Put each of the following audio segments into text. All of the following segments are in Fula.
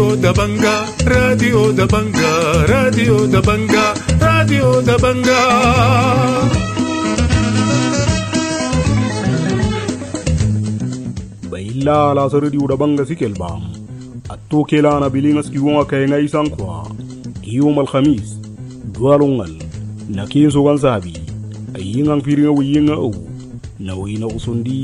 Radio Dabanga, Radio Dabanga, Radio Dabanga, Radio Dabanga. Baila la Radio Dabanga sikelbam. Atokela na bilingas kiwonga kayenga isankwa. Kiyom al-Khamis, dualongal, na kinso gansabi, ayingang firinga wiyinga o, na wina usundi.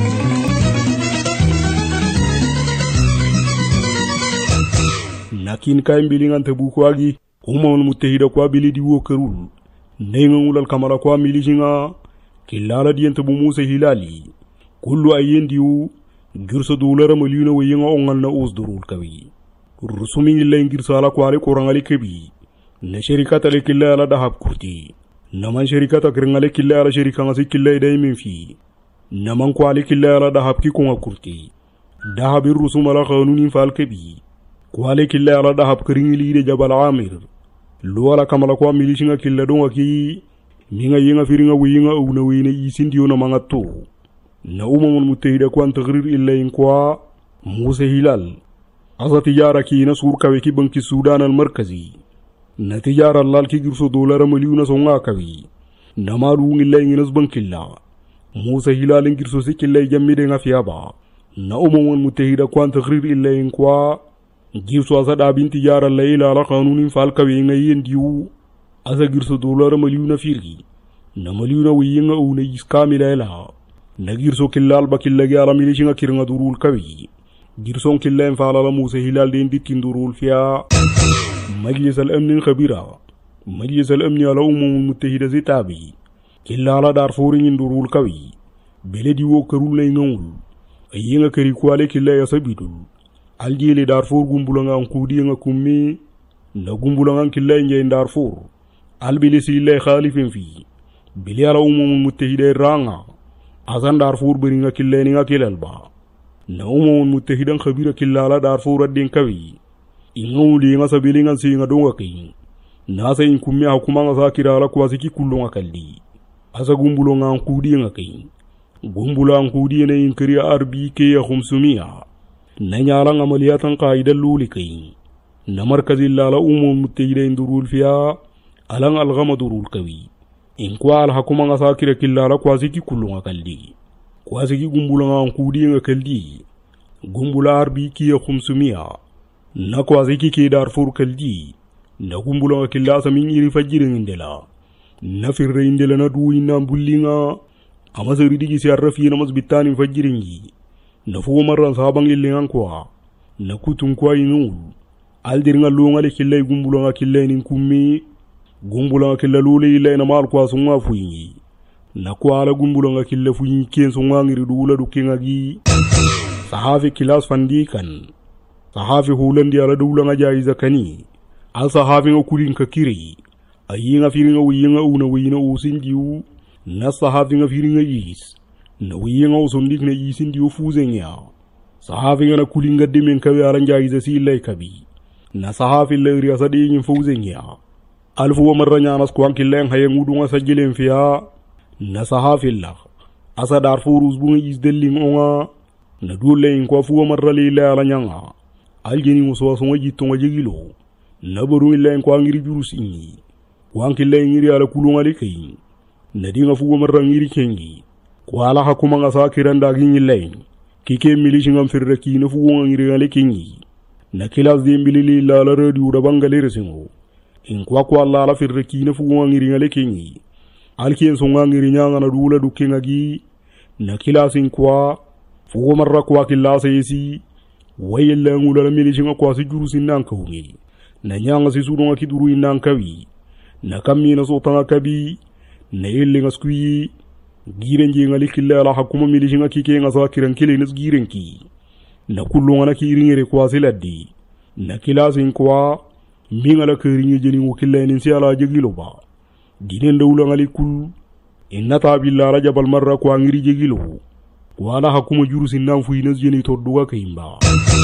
Nakin kain bilingan tebukwagi, umon mutehida kwa bilidi wokerul, nengangulal kamara kwa milijinga, kilala diyan tebumuse hilali, kullu ayen diu, girso dolara malina wiyinga ongal na usdurul kawi. Rusumi illa ngirso ala kwale korangali kebi, na sherikata le killa ala dahab kurti, naman sherikata kirangale killa ala sherikanga si killa iday minfi, naman kwale killa ala dahab ki konga kurti, dahabir rusum ala khanunin fal kebi, kwale killa ala dahab kiringili de jabal amir, lo ala kamala kwa milishinga killa donga ki, minga yenga firinga wiyinga una wiyina isindiyo na mangato, na umamon mutehida kwa ntagrir illa inkwa, Musa Hilal, asa tijara ki na sur kawe ki banki Sudan al-Markazi, na tijara lal ki girso dolara miliuna songa kawi, na maru ngilla inginas bankilla, Musa Hilal ngirso si killa jammide nga fiaba, na umamon mutehida kwa ntagrir illa inkwa, girso asa dabin tijara layla ala kanunin fal kawe nga yendiu, asa girso dolara miliuna firgi, na miliuna wiyinga una iskamila ila, na girso killa alba killa gi ala milishinga kiringa durul kawi, girson killa infala la Musa Hilal den ditin durul fiya, Majlis al-Amn al-Khabira, Majlis al-Amn ala al-Muttahida zitabi, killa ala Darfurin durul kawi, beledi wo karul lay ngawul, ayinga kari kwale killa ya sabidul, aljili Darfur gumbulanga nkudi nga kummi, na gumbulanga killa nje Darfur, albilisi illa khalifin fi, bili ala al-Muttahida ranga, azan Darfur beringa killa nga kilalba, na Muttahidan Khabira killa ala Darfur addin kawi, ingawuli nga sabili nga si nga donga kayi, nasa in kummi hakuma nga sakira ala kwasiki kullu nga kaldi, asa gumbulo nga nkudi nga kayi, gumbula nkudi na inkari arbi ke ya khumsumiya, na nyala nga maliyatan qaida luli kayi, na markazi lala Muttahida indurul fiya, alang algama durul kawi, inkwa ala hakuma nga sakira killa ala kwasiki kullu nga kaldi, kwasiki gumbula nga nkudi nga kaldi, gumbula arbi ki ya khumsumiya, na kwasiki ke Darfur kaldi, na gumbula nga killa samin iri fajirin indela, na firre indela na duwi na mbulli nga, ama saridi ki siyarrafi na masbitanin fajirin gi, na fuwa marran sabang ilingan kwa, na kutun kwa inul, aldir nga lo nga le killa gumbula nga killa inin kummi, gumbula nga killa lule ila ina mal kwa sunga fuyi, na kwa ala gumbula nga killa fuyi kien sunga ngiri duula duke nga gi, sahafi kilas fandikan, sahafi hulandi ala duula nga jaiza kani, al sahafi nga kulin ka kiri, ayi nga firi nga wiyi nga una wiyi na usin diu, na sahafi nga firi nga yis, na wiyi nga usundik na yisin diu fuzen ya, sahafi nga na kulin nga dimen kawe ala jaiza si ilay kabi, na sahafi lagri asa di yin fuzen ya, alfu wa marra nyanas kwang kileng hayang udu nga sajilen fiya, na sahafi lag, asa Darfur uzbu nga isdelling onga, na dule in kwa fuwa marra lila ala nyanga, aljeni muswa songa jito nga jegilo, na baru ila in kwa ngiri jurus ingi, kwang kila ngiri ala kulunga likayin, na di nga fuwa marra ngiri kengi, kwa ala hakuma nga sa kiranda gingi lain, kike milishi nga mfirraki na fuwa nga ngiri nga likingi, na kilas di mbili lila ala radio rabanga liresingo, in kwa ala ala firraki na fuwa nga ngiri nga likingi, alkien songa ngiri nyanga na dula duke nga gi, na kilas in kwa, fuwa marra kwa kilasa yesi, wayella ngula la milishi nga kwa si jurusi nanka hungi, na nyanga si suru nga kiduru inankawi, na kami na sota nga kabi, na yelle nga skwi, girenje nga likilla ala hakuma milishi nga kike nga sa kirankile nas girenki, na kullu nga na kiringere kwa siladdi, na kilasin kwa, minga la kiringe jeni ngukilla ninsi ala jegilo ba, dinen dawla nga likul, inna tabilla ala jabal marra kwa ngiri jegilo, kwa ala hakuma jurusi nanfu inas jeni toduga kaimba,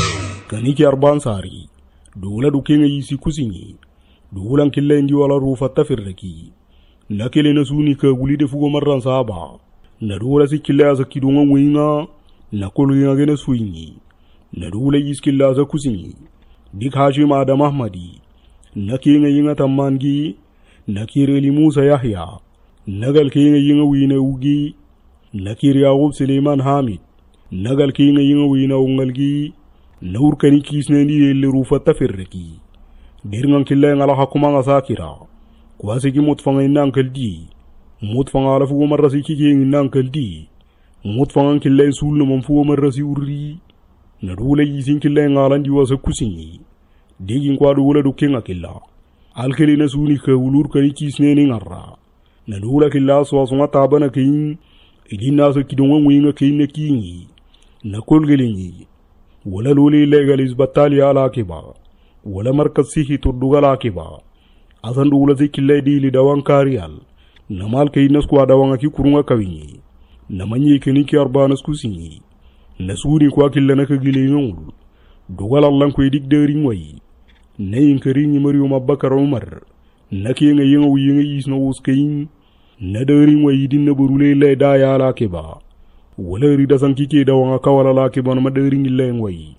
kaniki arban sari, dawla duke nga yisi kusinyi, dawla nkilla indi wala rufa tafirraki, na kele na suni ka gulide fugo marran saba, na dawla si killa asa kidunga wenga, na kolo nga gena suinyi, na dawla yiskilla asa kusinyi, dik Hashim Adam Ahmadi nakinga yinga tammangi nakireli Musa Yahya nagal kinga yinga wina ugi nakir Yaqub Suleiman Hamid nagal kinga yinga wina ungalgi naur kani kisnendi yelle rufa tafirreki dirngan killa ngala hakuma ngasakira kwasi ki mutfanga inankaldi mutfanga ala fu marrasi ki inankaldi mutfanga killa sulno manfu marrasi urri na dole yisin killa ngalandi wasa kusinyi digin kwadu wala dukenga killa alkeli na suni ka wulur kani kisneni ngarra na dole killa swasunga tabana kin idina so kidonga mwinga kin kinyi na kolgelinyi wala loli legalis batali ala kiba wala markasihi turdugal akiba asan dula zikilla dili dawan kariyal namal kaynas kwa dawanga ki kurunga kawinyi namanyi kini ki arbanas kusinyi nasuni kwa killa naka gile ngul dugal allan ko dik derin wayi nayin karini Maryam Abubakar Umar nake nga yinga wiyinga isna uskayin na derin wayi dinna burule le da ya ala kiba wala rida san kike dawanga kawala la kiba na derin le wayi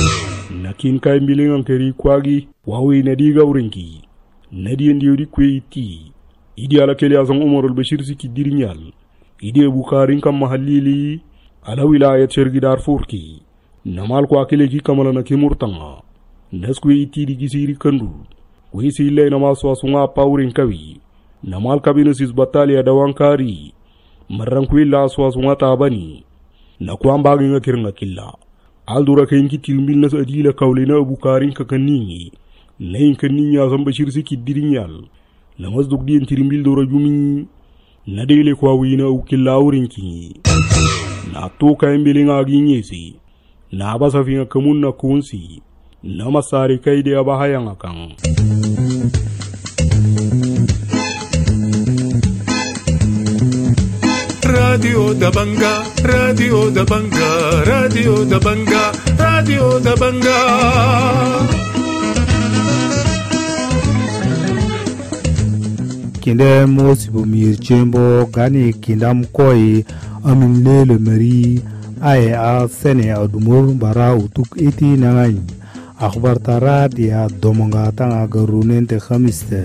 nakin kay mbilingan kari kwagi wawi nadiga urenki nadi ndiodi kweiti idi ala kele azan Umar al-Bashir siki dirinyal idi Bukhari kam mahallili ala wilayat shergi Darfur ki namal kwa kele ki kamala na kimurtanga naskweiti di gisiri kandu wisi ile na maswa sunga paurin kawi namal kabina sis batalia dawankari marran kwilla aswa sunga tabani na kwamba nga kirnga killa aldura kaynki tilmil nas adila kawlena Bukhari kakanni nayin kanni ya san Bashir siki dirinyal na masduk din tilmil dora jumi na dele kwa wina ukilla urinki na to kayn bilinga ginyesi na basa finga kamun na kunsi na masari kaide abahayan akan Radio da Banga, Radio da Banga, Radio da Banga, Radio da Banga. Kinde mosibu mirchembo gani kindam koi amin lele mari aye a sene adumur bara utuk iti nangai akhbar tara dia domonga tanga garunente khamiste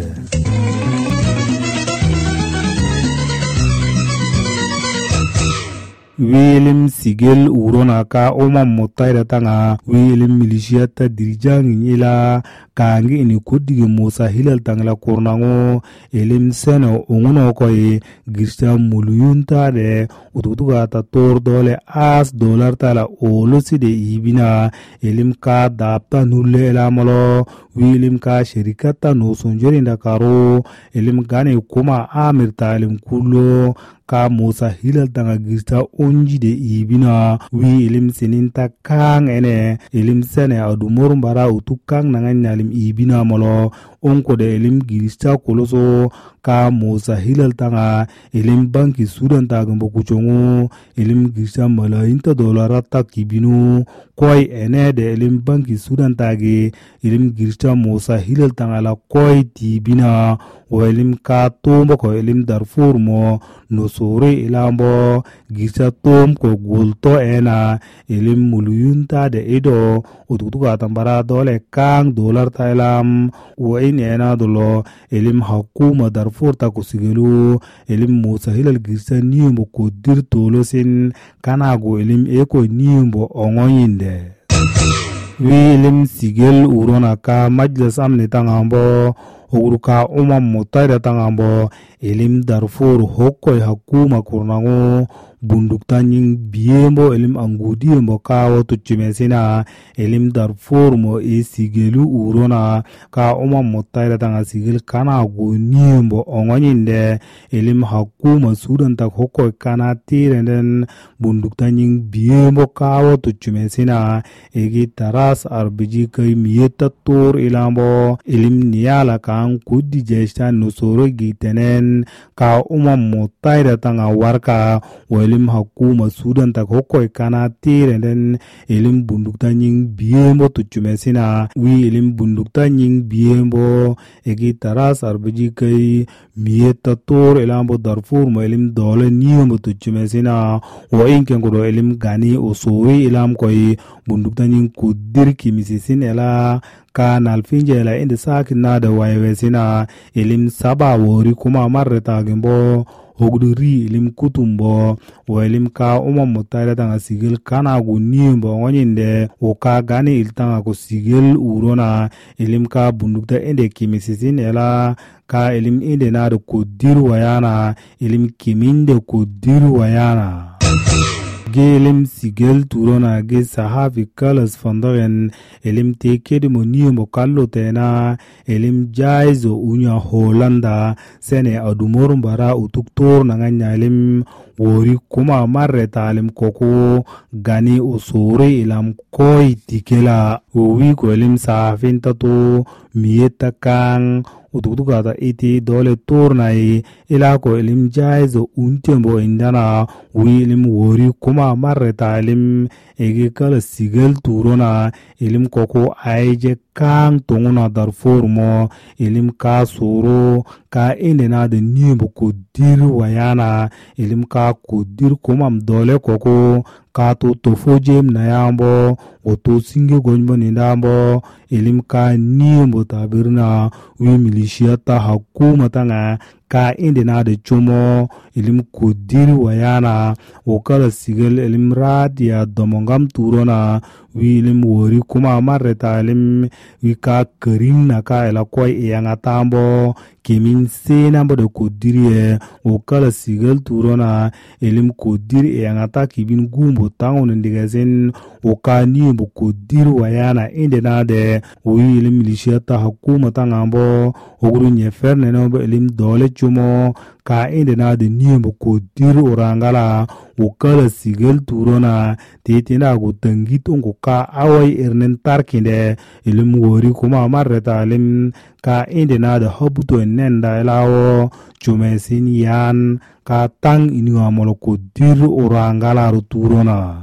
William Sigel urona ka oma motaira tanga William milisiata dirijangi nyila kangi ini kudige Musa Hilal tangla kornango elim seno onguno koye girsta muluyunta de ututuga ta tor dole as dollar tala olosi de ibina elim ka dapta nulle elamolo William ka shirikata no sonjorinda karo elim gane kuma amir talim kullo ka Musa Hilal tanga girsta onji de ibina wi elim sininta kang ene elim sene adumor mbara utukang nanganyalim ibina molo onko de elim girsta koloso ka Musa Hilal tanga elim banki Sudan tagambo kuchongo elim girsta malainta dolara takibinu koi ene de elim banki Sudan tagi elim girsta Musa Hilal tanga la koi tibina o elim ka tombo ko elim Darfur mo no sore ilambo girsta tom ko gulto ena elim muluyunta de edo ututuga tambara dole kang dolar tailam o ena dolo elim hakuma Darfur ta kusigelu elim Musa Hilal girsta niumbo ko dir tolosin kanago elim eko niumbo ongoyinde William Sigel urona ka majlis amni tangambo uruka motaira tangambo elim Darfur hokkoy hakuma kurnango bundukta nying biembo elim angudiembo kawo tuchimesina elim Darfur mo Sigelu urona ka motaira tanga Sigel kana guniembo ongonyinde elim hakuma Sudan tak hokkoy kana tirenden bundukta nying biembo kawo tuchimesina egi taras arbiji kay miyeta tor ilambo elim niyala kan kudi jeshta nusoro gitenen ka motaira tanga warka elim hakuma Sudan tak hokkoy kana tirenden elim bundukta nying biembo tuchumesina wi elim bundukta nying biembo egi taras arbiji kay miyeta tor elambo Darfur mo elim dole niombo tuchumesina o inkengodo elim gani osori elam koy bundukta nying kudir kimisisin ela ka nalfinjela indi sakin da waywesina ilim saba wori kuma marreta gimbo oguduri ilim kutumbo wa ilim ka mutare tanga sigil kana gu nimbo ngonyinde o ka gani iltanga ko sigil urona ilim ka bundukta ende kimisisin ela ka ilim inde na da kudiru wayana ilim kiminde kudiru wayana gelim sigel turona ge sahavi kalas fandaren elim teke de monimo kallo tena elim jaizo unya holanda sene adumor bara utuktor nanganya elim wori kuma marreta alim koko gani usore ilam koi tikela uwi ko elim sahafin tato mieta kang utuktukata iti dole tornai ila ko ilim jaizo untembo indana wi ilim wori kuma marreta ilim ege kala sigel turona ilim koko aije kang tonguna darfor mo ilim ka soro ka indena de nimbo kudir wayana ilim ka kudir kumam dole koko ka to tofojem na yambo oto singe gonbo nindambo ilim ka nimbo tabirna wi milishia ta hakuma tanga ka indena de chomo ilim kudir wayana okala sigel ilim radia domongam turona wi ilim wori kuma marreta ilim wi ka karinna ka ela koy iyanga tambo kimin sena mbo de kudirie okala sigel turona ilim kudir iyanga ta kibin gumbo tangon ndigazen okani mbo kudir wayana indena de wi ilim lishia ta hakuma tangambo oguru nyeferne no ilim dole chumo ka indena de nimbo kudir orangala ukala sigel turona titina go tangit ongo ka awai ernen tarkinde ilim wori kuma marreta ilim ka indena de habuto nenda elawo chumesin yan ka tang ininga molo kudir orangala turona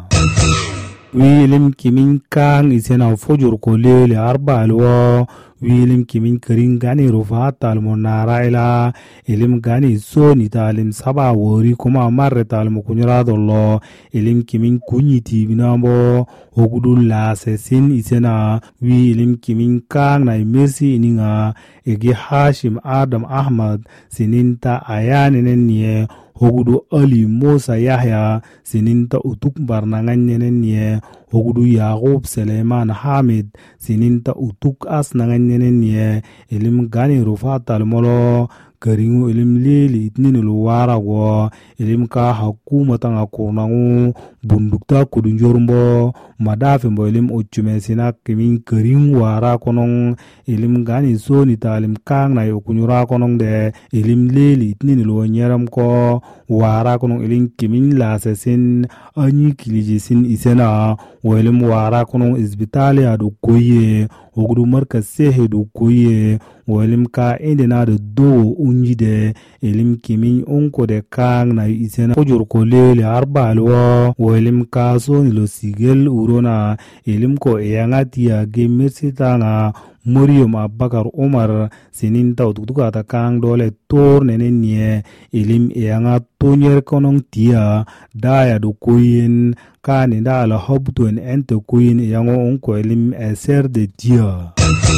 wilim kimin kang isena fojur ko lele arbalwo wilim kimin karin gani rufata almonara ila ilim gani soni talim saba wori kuma marre talmo kunyara dollo ilim kimin kunyiti binambo ogudul la sesin isena wi ilim kimin kang na mercy ininga ege Hashim Adam Ahmad sininta ayanenen nie hogudu Ali Musa Yahya sininta utuk barnanganyen nie hogudu Yaqub Suleiman Hamid sininta utuk asnanganyen nie ilim gani rufata almolo karingu ilim lili itninulu warago ilim ka hakuma tanga kurnagu bundukta kudunjorumbo madafimbo ilim uchumesina kimin karingu wara konong ilim gani soni talim kang na yokunyura konong de ilim lili itninulu nyeram ko wara konong ilim kimin lasesin anyi kilijisin isena wa ilim wara konong izbitali adu koye ogudu marka sehe du koye wa ilim ka indena de do unjide ilim kimin onko de kang na isena kujur ko lele arbalwa wa ilim ka so nilo sigel urona ilim ko eyangati ya gemersi tanga Murium Abakar Umar sininta ututuka ta kang dole tor nenenie ilim eyanga tonyer konong tia daya do kuyin kaninda ala hobtuen ente kuyin eyango onko ilim eser de tia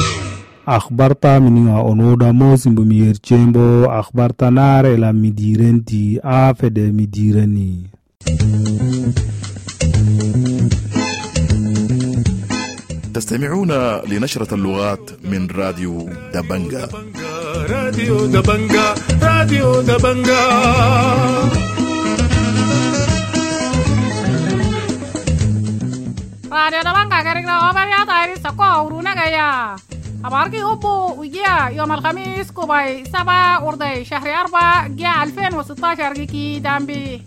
akhbarta mininga onoda mosimbo miyerchembo akhbarta nare la midirenti afede midirani تستمعون لنشرة اللغات من راديو دبنجا. راديو دبنجا راديو دبنجا Radio Dabanga كاريكنا أوبريا تايري سكوا ورونا جايا أباركي أبو وجيا يوم الخميس كوباي 7 وردي شهر 4 جاء 2016 جيكي دامبي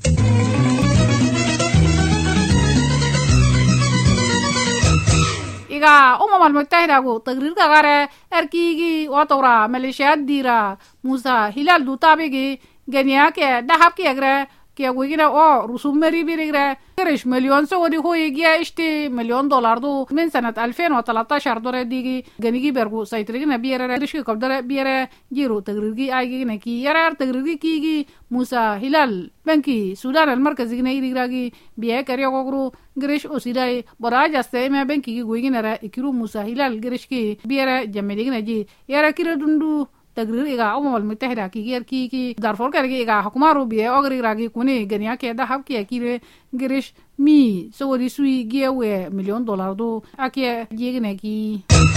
إيجا المتحدة جو تقرير كغارة أركيجي وطورا ميليشيات ديرا موسى هلال دوتابيجي جنيا كه دهاب كي أجرا كي ويجينا رسوم مري بيرجع قرش مليون سعودي هو يجي اشتي $1,000,000 دو من سنة 2013 دور ديجي جنيجي برجو سيترينا بيرة قرش كبدر بيرة جيرو تغريجي أيجي نكي يرار تغريجي كيجي موسى هلال بنكي السودان المركزي جناي ريجراجي بيه كريا كوكرو قرش أسيداي براجع سيما بنكي ويجينا را إكرو موسى هلال قرش كي بيرة جميلي جناجي يرا كيرو دندو تقرير إيجا أمم المتحدة كي دارفور كرجي إيجا حكومة روبية أغري راجي كوني جنيا كده حب كي قرش مي سوودي سوي جيوه $1,000,000 دو أكيا جيجنا كي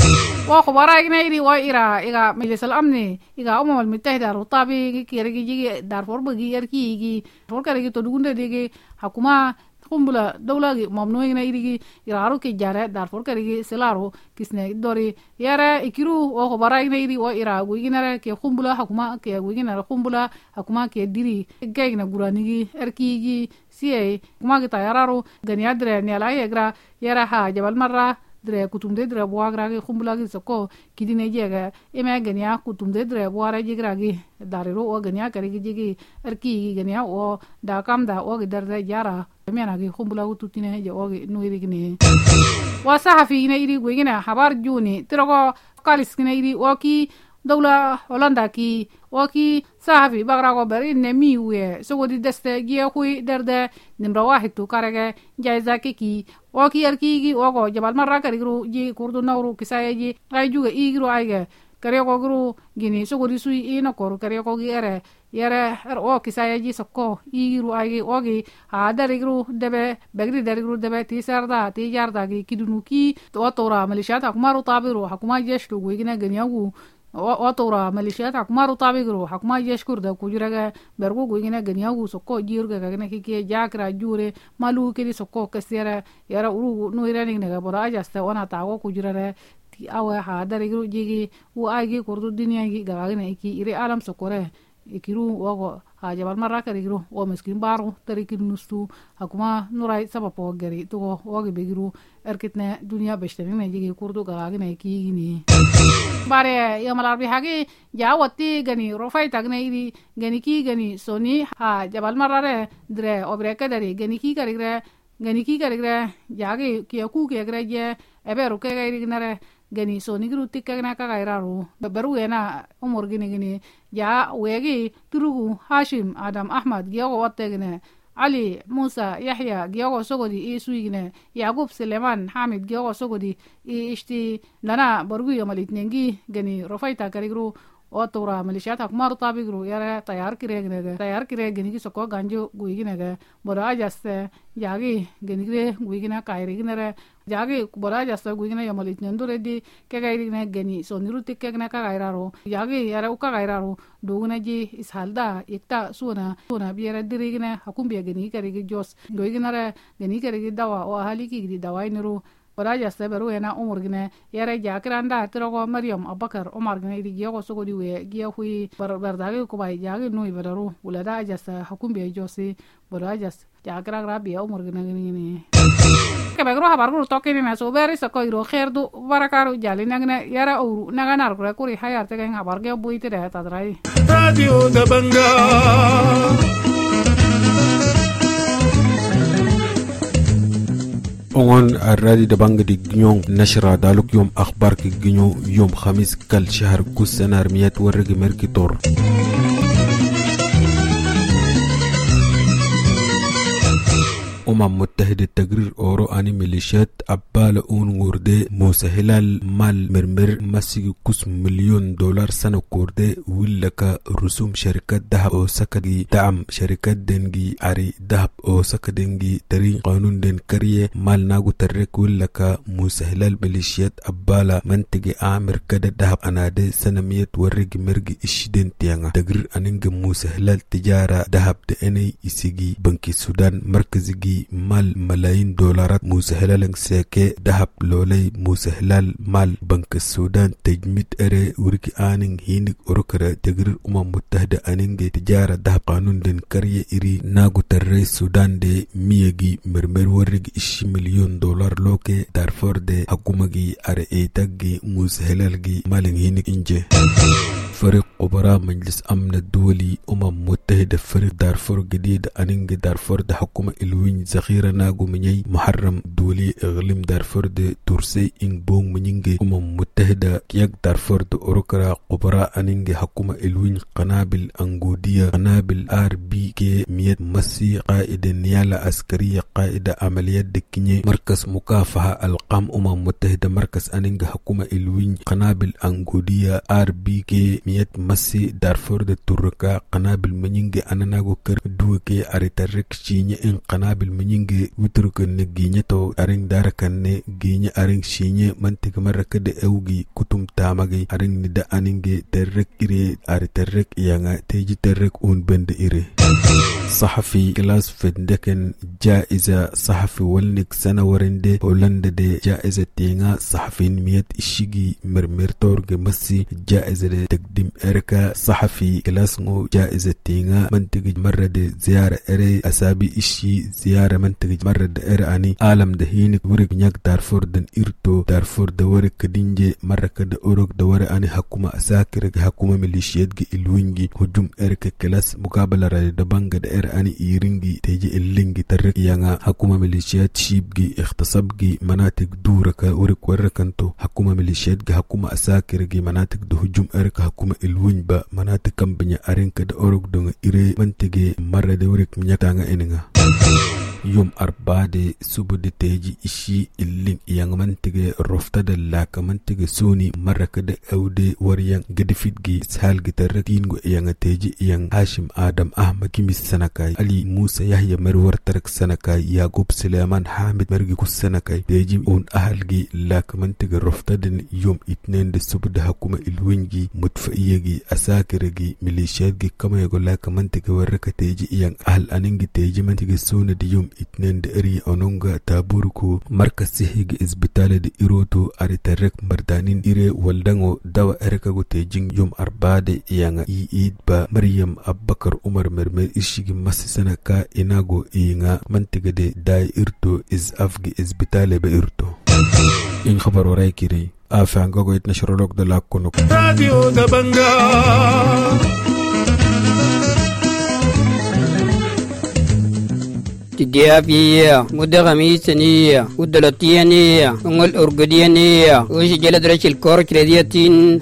وخبراء إيجا وإيرا إيجا مجلس الأمن إيجا أمم المتحدة روطابي كرجي جيجي دارفور بجي كي دارفور كرجي تدوغن ديجي حكومة kumbula dawlagi mamnuina irigi iraru ke jare darfor karigi selaro kisne dori yara ikiru o khobara ina iri o iragu iginara ke kumbula hakuma ke iginara kumbula hakuma ke diri gaigna guranigi erkigi siye kuma ke tayararu ganiya dre nyala yegra yara ha jabal marra dre kutumde dre boagra ke kumbula ke soko kidine jega eme ganiya kutumde dre boara jegra ge dariro o ganiya karigi jegi erkigi ganiya o da kamda o darda jara mena ge kumbula ututine je o nuiri gine wasa hafi ina iri gwegina habar juni tirogo kalis gine iri oki dawla holanda ki oki sahafi bagra go bari ne miwe sogodi deste gi hui derde nimra wahid tu karage jaiza ki oki erki ogo jabal marra karigru ji kurdu nawru kisaye ji ay juga igru ayge kare ko gru gini sogodi sui ina kor kare ko gi ere yere o kisaye ji sokko igru ayge ogi ha darigru debe begri darigru debe tisarda tijarda gi kidunuki to tora malishat akmaru tabiru hakuma jeshtu gwigina ganyagu otora malishat akmaru tabiru hakuma jeshkur da kujuraga bergo gwigina ganyagu sokko jirga gagna ki jakra jure malu kedi sokko kasera yara uru no irani naga bora jasta ona tawo kujurare ti awa ha darigru jigi u agi kurdu dunya gi gagna ki ire alam sokore ikiru wogo ha jabal marra karigru o miskin baro tarikin nustu hakuma nurai sabapo gari to wogi begiru erkitne dunya beshtene jigi kurdu gagna ki gini bare yamalar bi hagi jawati gani rofai tagne iri gani ki gani soni ha jabal marra dre obreka dari gani ki karigre jagi ki ku ke greje eberu ke iri nare gani soni gru tikagna ka gairaru baru ena umur gini ya wegi turugu hashim adam ahmad giyago wategene ali musa yahya giyago sogodi isuigine yaqub suleiman hamid giyago sogodi ishti lana bargu yamalitnengi gani rofaita karigru otora malishat akmar tabigru yara tayar kire gani ki soko ganjo guigine bora jaste jagi gani kire guigina kairi ginere jagi bora jaste guigina yamalitnendu redi ke gairine gani soniru tikkegna ka gairaro jagi yara uka gairaro doguna ji ishalda ikta suna biera dirigine hakumbiya gani karigi jos guiginare gani karigi dawa o haliki di dawa iniru bora jaste beru ena umurgine yara jakiranda tirogo maryam abakar umargine idi giyago sogodi we giya hui bardagi ko bai jagi no iberu ulada jaste hakumbiya josi bora jaste jakira biya umurgine gini ke bagro habar guru tokini na so beri sako iro khairdu barakaru jali nagne yara uru naganar ko kuri hayar te gen habar ge buite de tadrai radio da banga اون الرادي دبانغ دي جنيون نشرة دالوك يوم أخبار كي جنيو يوم خميس كل شهر كل سنة رميات ورق مركي طور متحدة تقرير أورو أني ميليشيات أبال أون وردي موسى هلال مال مرمر مسيق كس $1,000,000 سنة كوردي ولك رسوم شركات دهب أو سكدي دعم شركات دنجي عري دهب أو سكدنجي ترين قانون دن كريه مال ناغو ترك ولك موسى هلال ميليشيات أبالا منتجي آمر كده دهب أنادي سنمية ورق مرقي إشدين تيانا تقرير أنينج موسى هلال تجارة دهب دأني إسيجي بنكي السودان مركزي جي مال ملايين دولارات موسى هلال ساكي دهب لولي موسى هلال مال بنك السودان تجميد اري وركي آنين هينك أركرا تقرير متحدة آنين تجارة دهب قانون دين كارية إري ناغو تري السودان دي ميجي مرمر ورق إشي مليون دولار لوكي دارفور دي حكومة جي اري ايتاقي موسى هلال جي مالين هينك انجي فريق قبراء مجلس أمن الدولي متحدة فريق دارفور جديد أنينج دارفور ده حكومة الوين ذخيرة ناغو مني محرم دولي إقليم دارفور ده تورسي إن بون منينج متحدة كيك دارفور ده أوروكرا قبراء أنينج حكومة الوين قنابل أنجودية قنابل RBK 100 مسي قائد نيالة عسكرية قائد عمليات دكيني مركز مكافحة القام متحدة مركز أنينج حكومة الوين قنابل أنجودية RBK 100 مسي دارفور ده توركا قنابل منينج أناناغو كر دوكي أريتارك شيني إن قنابل منينج وترك نجيني تو أرين داركن جيني أرين شيني منتك مرة كده أوجي كتم تامجي أرين ندا أنينج ترك إري أريتارك يانا تيجي ترك أون بند إري صحفي كلاس فندكن جائزة صحفي ولنك سنة ورنده هولندا دي جائزة تينا صحفين 100 إشيجي مرمرتورج مسي جائزة تقديم إركا صحفي كلاس نو جائزة تينا منتج مرة دي زيارة إري أسابي إشي زيارة منتج مرة دي إراني عالم دهينك ورق نياك دارفور دن إرتو دارفور دورك كدينجي مرة كده أورك دورة أني حكومة أساكرك حكومة ميليشيات جي الوينجي هجوم إركا كلاس مقابلة رأي دبانج دي إراني إيرينجي تيجي اللينجي ترك يانا حكومة ميليشيات شيبجي اختصابجي مناطق دورك ورك وركنتو حكومة ميليشيات جي حكومة أساكرك مناطق دو هجوم إركا حكومة الوينبا مناطق كمبنيا أرين كده أورك دون إيري منتجي مرة دورك منيتانا إنغا يوم أربعة سبود تيجي إشي اللين yang mantige roftada laka mantige suni marra kada aude wariyang gedifitgi sal gitarrakin go yang teji yang Hashim Adam Ahmad Kimis Sanakai Ali Musa Yahya Marwar Tarak Sanakai Yaqub Sulaiman Hamid Margi Kus Sanakai teji un ahalgi laka mantige roftada yom itnen de subda hakuma ilwingi mutfaiyagi asakiragi milishiyagi kama yago laka mantige warraka teji yang ahal aningi teji mantige suni de yom itnen de eri ononga taburku markas sihigi isbitale de iroto aritarek mardanin ire waldango dawa erka go tejing yom arbade yanga iidba Maryam Abubakar Umar mermer ishigi masisana ka inago inga mantiga de dai irto is afgi isbitale be irto in khabar waray kiri afan go itnashro lok de lakono Radio da Banga تديابية مدغميسنية ودلتيانية ونقل أرقديانية وش جلد رش الكورك رديتين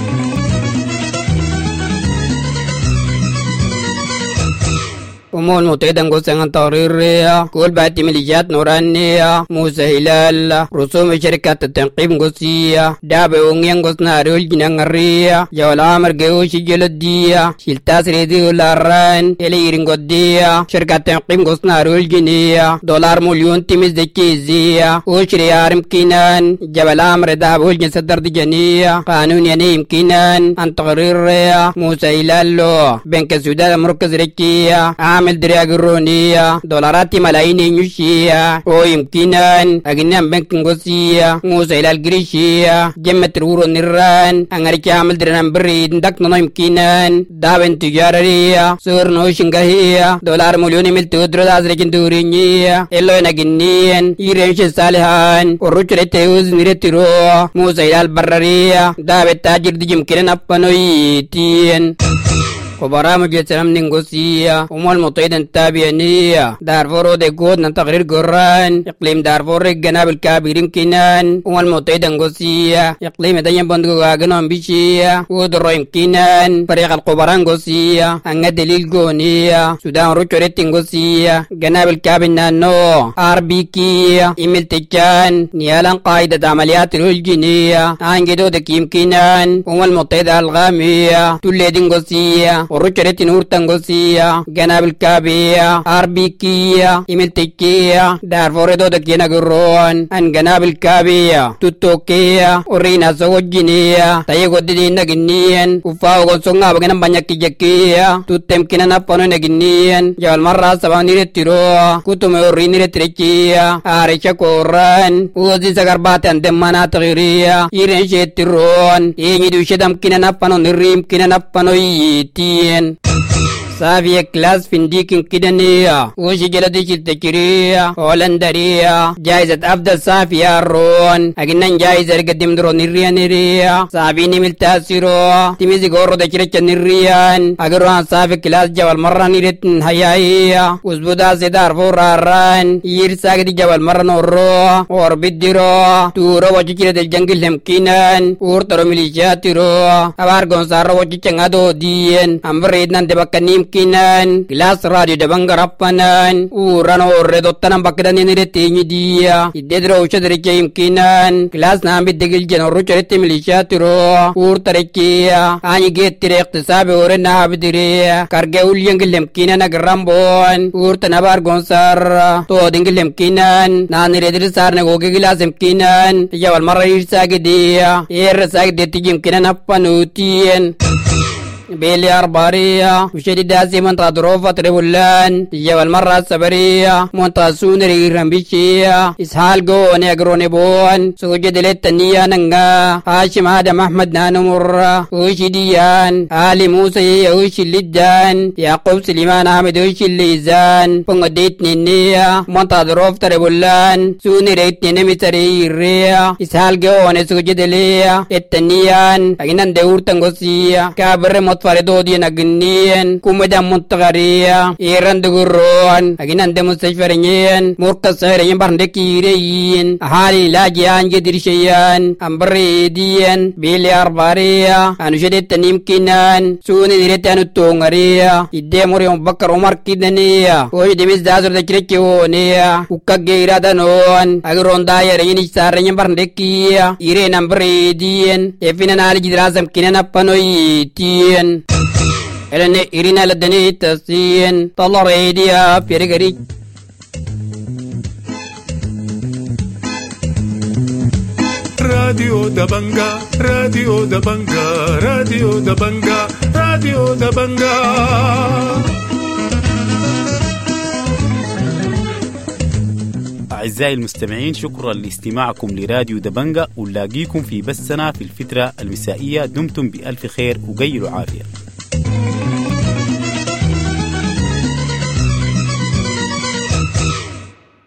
ومول متعدن قصان تقريرية كل بعد مليجات نورانية موسى هلال رسوم شركة التنقيب قصية دابة ونين قصنا رول جنان الرية جوال عمر قوش جلدية شلتاس ريديو لاران إليرين قدية شركة التنقيب قصنا رول جنية $1 مليون تمز دكيزية وشري عارم كينان جوال عمر داب وجن صدر دي جنية قانون ينيم كينان عن تقريرية موسى هلال بنك السودان مركز ركية عامل درياغ الرونية $1 ملايين ينشية ويمكنان أجنام بنك نغسية موسى إلى الجريشية جمة رورو نيران أنغريك عامل درنام بريد دكنا يمكنان دابن تجارية سور نوشنغهية $1 مليون ملتو درد أزرجن دورينية إلو نجنين يرنش الصالحان وروش رتيوز نيرترو موسى إلى البرارية دابن تاجر دي يمكنن أبنويتين وبرامج يتسلم ننغوسية ومول مطيدا تابيانية دارفورو دي قود نتغرير قران إقليم دارفور الجناب الكابيرين كينان ومول مطيدا نغوسية إقليم دايم بندقو غاقنون بيشية ودرو يمكينان فريق القبران غوسية أنغا دليل غونية سودان روشو ريت نغوسية جناب الكابين نانو RBK إيميل تجان نيالان قايدة عمليات الهلجينية أنجدو دك يمكينان ومول مطيدا الغامية تولي دنغوسية ورشرت نور تنغوسية جناب الكابية أربيكية إملتكية دارفور دو دكينا قرون أن جناب الكابية توتوكية ورينا سوجينية تايقو دي نغنيين وفاو غنسونغا بغنم بانيكي جكية توتمكينا نبانو نغنيين جوال مرة سباني رتيرو كتومي وريني رتريكية آريشا كوران وزي سغربات أندمانا تغيرية إيرين شتيرون إيني دوشي دمكينا نبانو نريم كينا نبانو يتين سافيا كلاس فنديكن كدنية وشي جلدي شلتكرية هولندرية جايزة أفضل سافيا رون أجنن جايزة رقدم درو نريا نريا سافيني ملتاسيرو تميزي غورو دكريكا نريان أقروان سافي كلاس جوال مرة نريتن هيايا وزبودا سيدار فوراران يرساك دي جوال مرة نورو وربدرو تورو وشي دل جنجل همكينان ورطرو مليشاتيرو أبارغون سارو وشي چنغادو دين أمبريدنان دبكنيم kinan Kelas radio Dabanga rappanan urano redottanam bakdani niretinyi dia idedro ushadri keim kinan kelas nambi degil jenoru charete milishatiro urtarekia ani gettire iqtisabi urena abdire karge ulyengilem kinan agrambon urtanabar gonsar to dingilem kinan naniredri sarne goge gilasem kinan yawal marir sagidia sagde tijim kinan appanutien بيلي أربارية وشدي داسي منطقة دروفة تريبولان تجاو المرة السبرية منطقة سونري رمبيشية إسحال قون يقروني بون سوجد للتنية ننغا هاشم آدم أحمد نانمر وشديان آلي موسى وشي اللجان يعقوب سليمان أحمد وشي الليزان فنغديت نينية منطقة دروفة تريبولان سونري تنمي سريرية إسحال قون سوجد ليا التنيان أجنان دور تنغسية كابر فردو دي نغنيين كومدا منتغريا ايران دغرون اغينان دي مستشفرين مركز سيرين برندكيرين اهالي لاجيان جدرشيان امبريديان بيلي ارباريا انجدت تنيمكنان سوني نيرتان تونغريا يدي مريم بكر عمر كيدنيا وي دي مزازر دكريكيونيا وكغيرا دانون اغرون دايرين سارين برندكيا ايرين امبريديان افينان علي جدراسم كينان بانويتين إلنا إرينا لدني تسين طلع ريديا بيرغري راديو دبنجا راديو دبنجا راديو دبنجا راديو دبنجا أعزائي المستمعين، شكرا لاستماعكم لراديو دبنجا، ونلاقيكم في بثنا في الفترة المسائية. دمتم بألف خير وقيلوا عافية.